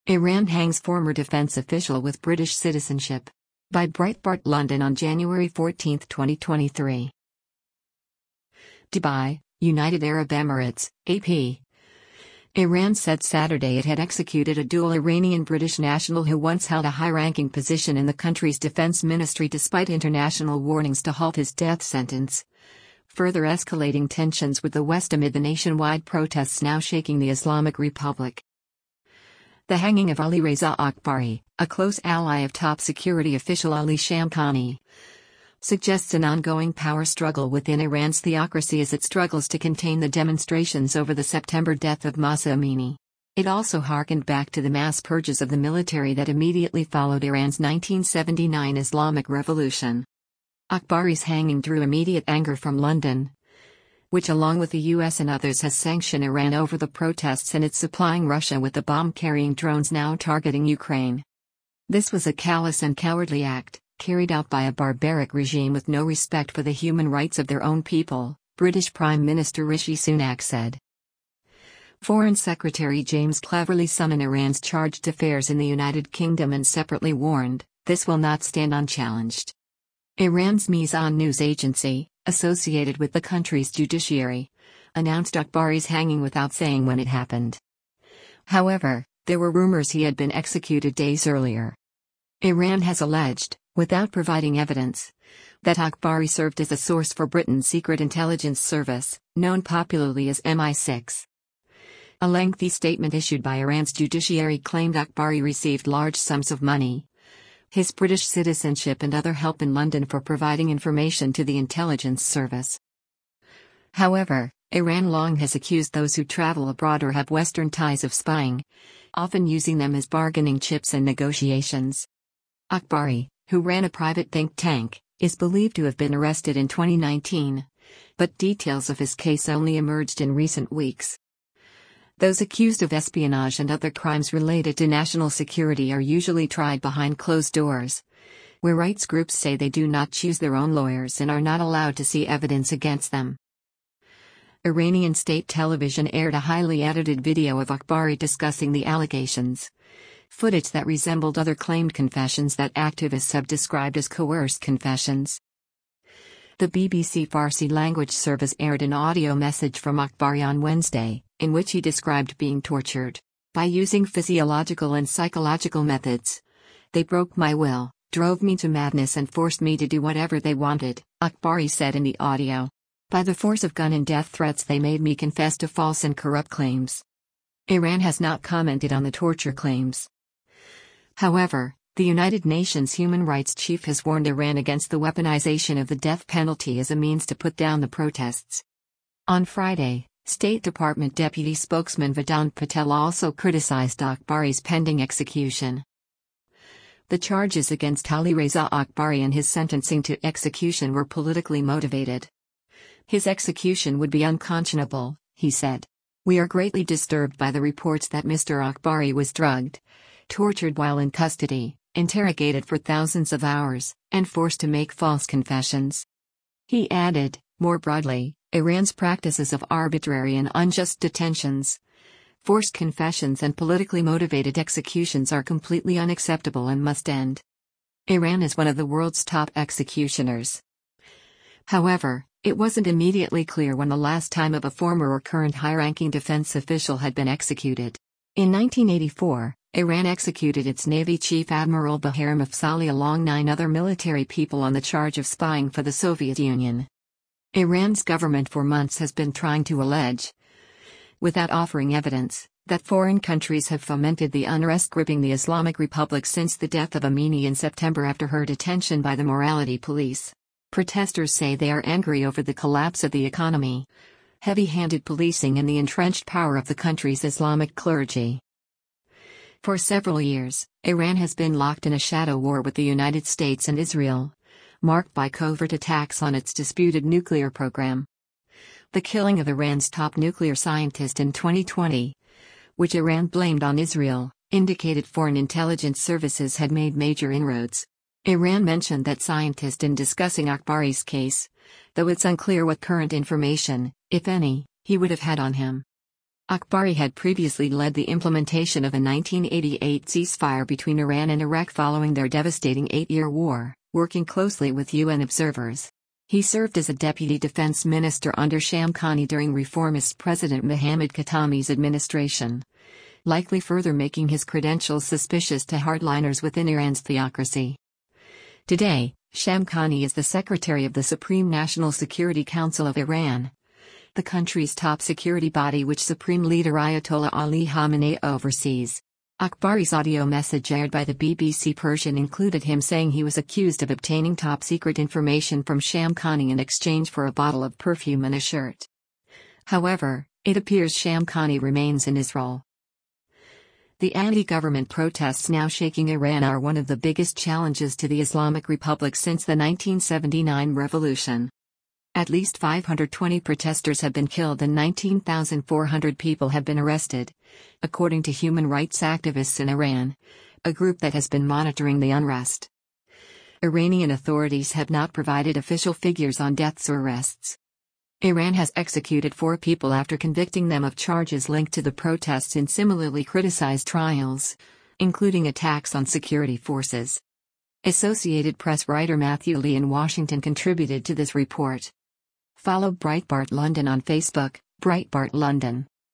Iran hangs former defense official with British citizenship. By Breitbart London on January 14, 2023. Dubai, United Arab Emirates, AP. Iran said Saturday it had executed a dual Iranian-British national who once held a high-ranking position in the country's defense ministry despite international warnings to halt his death sentence, further escalating tensions with the West amid the nationwide protests now shaking the Islamic Republic. The hanging of Ali Reza Akbari, a close ally of top security official Ali Shamkhani, suggests an ongoing power struggle within Iran's theocracy as it struggles to contain the demonstrations over the September death of Mahsa Amini. It also harkened back to the mass purges of the military that immediately followed Iran's 1979 Islamic Revolution. Akbari's hanging drew immediate anger from London, which along with the US and others has sanctioned Iran over the protests and it's supplying Russia with the bomb-carrying drones now targeting Ukraine. This was a callous and cowardly act, carried out by a barbaric regime with no respect for the human rights of their own people, British Prime Minister Rishi Sunak said. Foreign Secretary James Cleverly summoned Iran's chargé d'affaires in the United Kingdom and separately warned, this will not stand unchallenged. Iran's Mizan news agency, associated with the country's judiciary, announced Akbari's hanging without saying when it happened. However, there were rumors he had been executed days earlier. Iran has alleged, without providing evidence, that Akbari served as a source for Britain's secret intelligence service, known popularly as MI6. A lengthy statement issued by Iran's judiciary claimed Akbari received large sums of money, his British citizenship and other help in London for providing information to the intelligence service. However, Iran long has accused those who travel abroad or have Western ties of spying, often using them as bargaining chips in negotiations. Akbari, who ran a private think tank, is believed to have been arrested in 2019, but details of his case only emerged in recent weeks. Those accused of espionage and other crimes related to national security are usually tried behind closed doors, where rights groups say they do not choose their own lawyers and are not allowed to see evidence against them. Iranian state television aired a highly edited video of Akbari discussing the allegations. Footage that resembled other claimed confessions that activists have described as coerced confessions. The BBC Farsi language service aired an audio message from Akbari on Wednesday, in which he described being tortured by using physiological and psychological methods. They broke my will, drove me to madness and forced me to do whatever they wanted, Akbari said in the audio. By the force of gun and death threats they made me confess to false and corrupt claims. Iran has not commented on the torture claims. However, the United Nations human rights chief has warned Iran against the weaponization of the death penalty as a means to put down the protests. On Friday, State Department Deputy Spokesman Vedant Patel also criticized Akbari's pending execution. The charges against Ali Reza Akbari and his sentencing to execution were politically motivated. His execution would be unconscionable, he said. We are greatly disturbed by the reports that Mr. Akbari was drugged, tortured while in custody, interrogated for thousands of hours, and forced to make false confessions. He added, more broadly, Iran's practices of arbitrary and unjust detentions, forced confessions and politically motivated executions are completely unacceptable and must end. Iran is one of the world's top executioners. However, it wasn't immediately clear when the last time of a former or current high-ranking defense official had been executed. In 1984, Iran executed its Navy Chief Admiral Bahrem Afzali along 9 other military people on the charge of spying for the Soviet Union. Iran's government for months has been trying to allege, without offering evidence, that foreign countries have fomented the unrest gripping the Islamic Republic since the death of Amini in September after her detention by the morality police. Protesters say they are angry over the collapse of the economy, heavy-handed policing and the entrenched power of the country's Islamic clergy. For several years, Iran has been locked in a shadow war with the United States and Israel, marked by covert attacks on its disputed nuclear program. The killing of Iran's top nuclear scientist in 2020, which Iran blamed on Israel, indicated foreign intelligence services had made major inroads. Iran mentioned that scientist in discussing Akbari's case, though it's unclear what current information, if any, he would have had on him. Akbari had previously led the implementation of a 1988 ceasefire between Iran and Iraq following their devastating 8-year war, working closely with UN observers. He served as a deputy defense minister under Shamkhani during reformist President Mohammad Khatami's administration, likely further making his credentials suspicious to hardliners within Iran's theocracy. Today, Shamkhani is the secretary of the Supreme National Security Council of Iran, the country's top security body which Supreme Leader Ayatollah Ali Khamenei oversees. Akbari's audio message aired by the BBC Persian included him saying he was accused of obtaining top-secret information from Shamkhani in exchange for a bottle of perfume and a shirt. However, it appears Shamkhani remains in his role. The anti-government protests now shaking Iran are one of the biggest challenges to the Islamic Republic since the 1979 revolution. At least 520 protesters have been killed and 19,400 people have been arrested, according to human rights activists in Iran, a group that has been monitoring the unrest. Iranian authorities have not provided official figures on deaths or arrests. Iran has executed 4 people after convicting them of charges linked to the protests in similarly criticized trials, including attacks on security forces. Associated Press writer Matthew Lee in Washington contributed to this report. Follow Breitbart London on Facebook, Breitbart London.